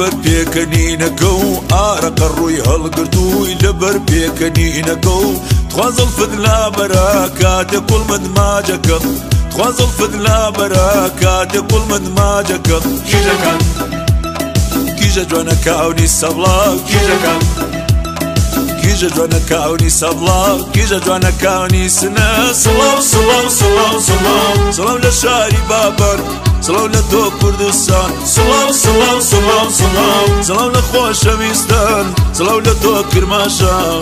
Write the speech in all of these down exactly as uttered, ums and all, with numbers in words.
لەبەر پێکەنینەکە و ئارەقە ڕووی هەڵگرتووی لەبەر پێکەنینەکە و تخوازڵ فت لا بەرە کاتێ کوڵمت ماجەکە تخوازڵ فت لا بەرە کاتێ کوڵمت ماجەکە کیژەکان کیژە جوانە کاونی سەبڵا کیژەکان کیژە جوانە کاونی سەبڵا کیژە جوانە کاونی سنە سڵاو سڵاو سڵاو سڵاو سڵاو لە شاری بابەر سڵاو لە تۆ کوردستان سڵاو سڵاو سڵاو سڵاو سڵاو لە خۆشەویستان سڵاو لە تۆ کرماشان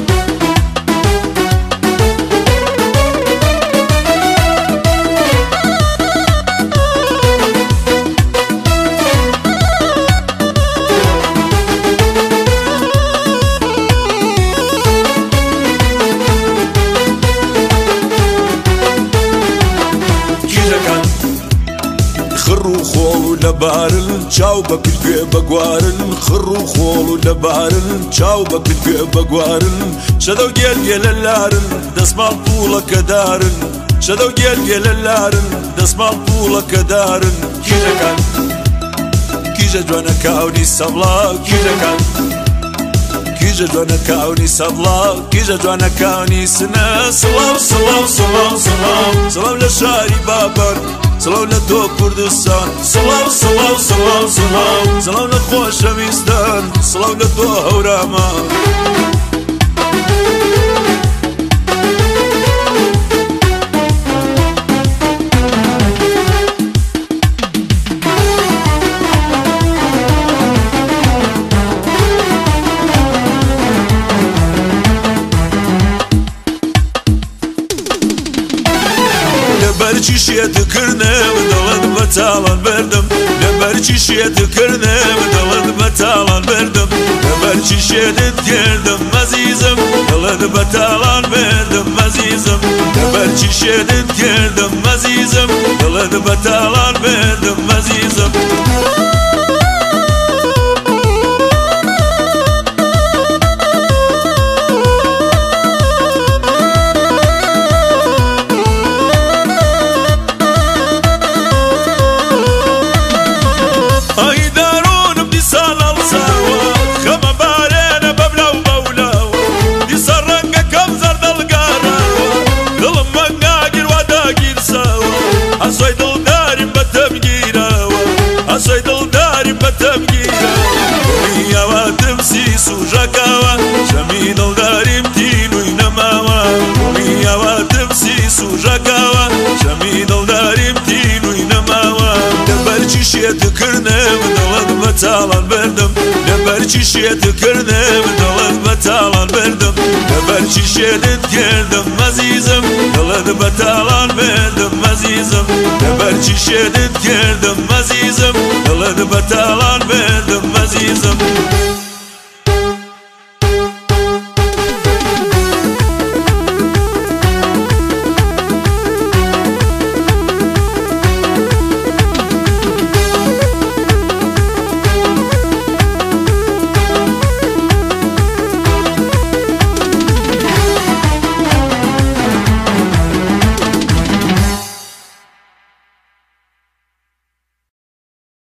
خڕ و خۆڵ و لەبارن چاو بە کردگوێ بەگوارن خڕ و خۆڵ و لەبارن چاو بە کردگوێ بەگوارن شەدە و گێل گێلە لارن دەسماڵ پووڵەکە دارن شەدە و گێل گێلە لارن دەسماڵ پووڵەکە دارن کیژەکان کیژە جوانە کاونی سەبڵا کیژەکان کیژە جوانە کاونی سەبڵا کیژە جوانە کاونی سنە سڵاو سڵاو سڵاو سڵاو سڵاو لە شاری بابەر سڵاو لە تۆ کوردستان سڵاو سڵاو سڵاو سڵاو سڵاو لە خۆشەویستان سڵاو لە تۆ هەورامان لەبەرچی شێتکردنم دڵت بە تاڵان بردم لەبەرچی شێتکردنم دڵت بە تاڵان بردم لەبەرچی شێتت کردم مەزیزم دڵت بە تاڵان بردم مەزیزم لەبەرچی شێتت کردم مەزیزم دڵت بە تاڵان بردم مەزیزم سوژەکەوە شەمی دڵداریم تینووی نەماوە میاواتم سی سوژەکەوە شەمی دڵداریم تینووی نەماوە لەبەرچی شێتکردنم دڵت بە تاڵان بردم لەبەرچی شێتکردنم دڵت بە تاڵان بردم لەبەرچی شێتت کردم مەزیزم دڵت بە تاڵان بردم مەزیزم لەبەرچی شێتت کردم مەزیزم دڵت بە تاڵان بردم مەزیزم